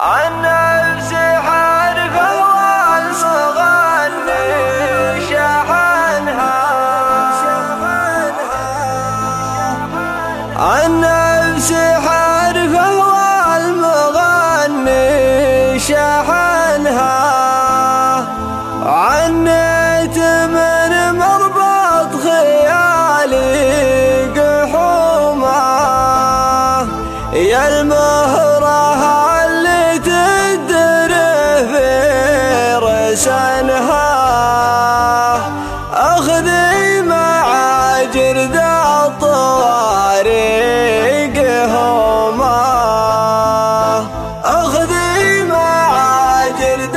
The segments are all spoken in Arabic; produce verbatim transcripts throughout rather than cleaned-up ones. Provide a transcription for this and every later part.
عن نفسي حرفه والمغني شحنها، عن نفسي حرفه والمغني شحنها، عنيت من مربط خيالي قحومه، يا المهره اللي تدره في رسنها، اخذي مع جرد الطوارق هما، اخذي مع جرد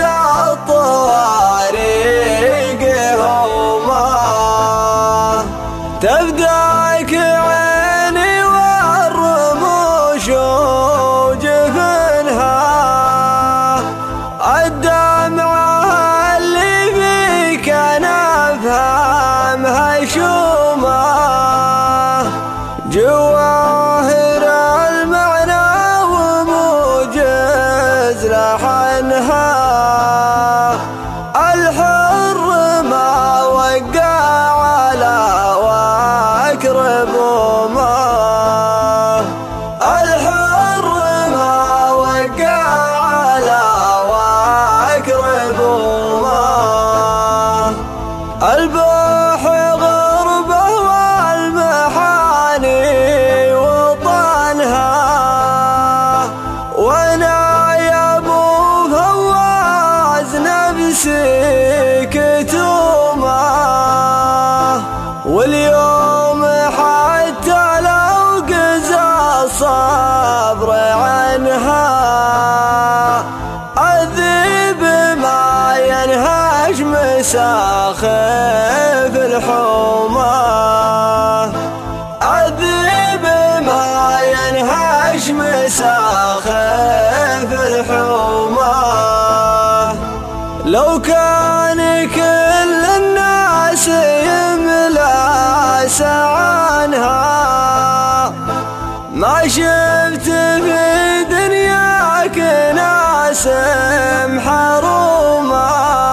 الطوارق هما، تبداك عيني والرموش وجفنها، الدمعة اللي في كنفها مهشومة، جواهر المعنى وموجز لحنها، الحر ما وقع على واكرب وما، الحر ما وقع على واكرب وما، البح غربه والمحاني وطنها، وانا يا ابو فواز نفسي كتومه، واليوم حتى لو قزى الصبر عنها، الذيب ما ينهش مساخف الحومه، الذيب ما ينهش مساخف الحومه، لو كان كل الناس يملاس عنها، ما شفت في دنياك ناس محرومه،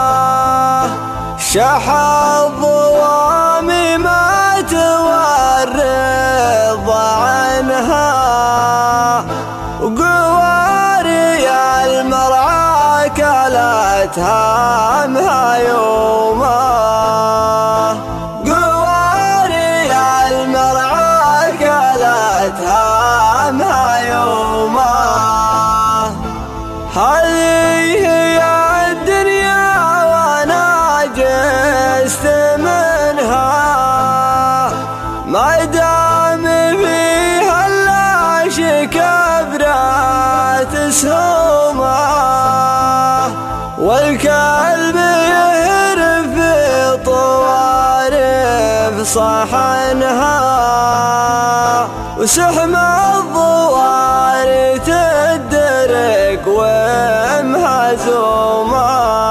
شح الظوامي ما تورض عنها، وقواري المرعى كلتها مهيومه، قواري المرعى كلتها مهيومه، هذه هي الدنيا وانا جست منها، ما دام فيها الا شكبرات سهومه، والكلب يهرب في طوارف صحنها، وسحم الضواري تدرك ومهزومه.